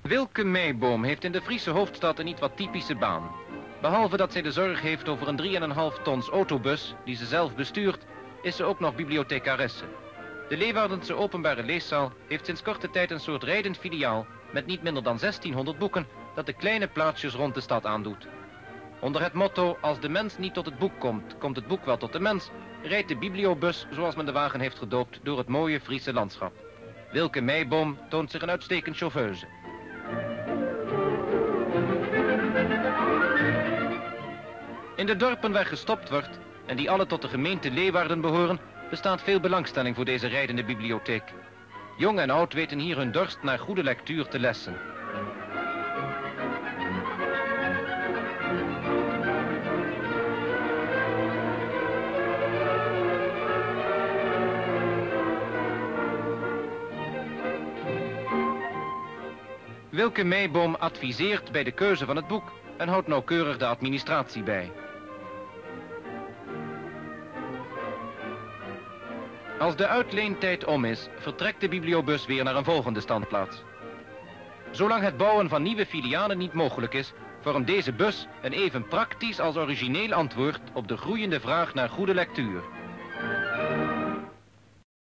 Wilke Meiboom heeft in de Friese hoofdstad een niet wat typische baan. Behalve dat zij de zorg heeft over een 3,5 tons autobus die ze zelf bestuurt, is ze ook nog bibliothecaresse. De Leeuwardense openbare leeszaal heeft sinds korte tijd een soort rijdend filiaal met niet minder dan 1600 boeken dat de kleine plaatsjes rond de stad aandoet. Onder het motto, als de mens niet tot het boek komt, komt het boek wel tot de mens, rijdt de bibliobus, zoals men de wagen heeft gedoopt, door het mooie Friese landschap. Wilke Meiboom toont zich een uitstekend chauffeuse. In de dorpen waar gestopt wordt, en die alle tot de gemeente Leeuwarden behoren, bestaat veel belangstelling voor deze rijdende bibliotheek. Jong en oud weten hier hun dorst naar goede lectuur te lessen. Wilke Meiboom adviseert bij de keuze van het boek en houdt nauwkeurig de administratie bij. Als de uitleentijd om is, vertrekt de bibliobus weer naar een volgende standplaats. Zolang het bouwen van nieuwe filialen niet mogelijk is, vormt deze bus een even praktisch als origineel antwoord op de groeiende vraag naar goede lectuur.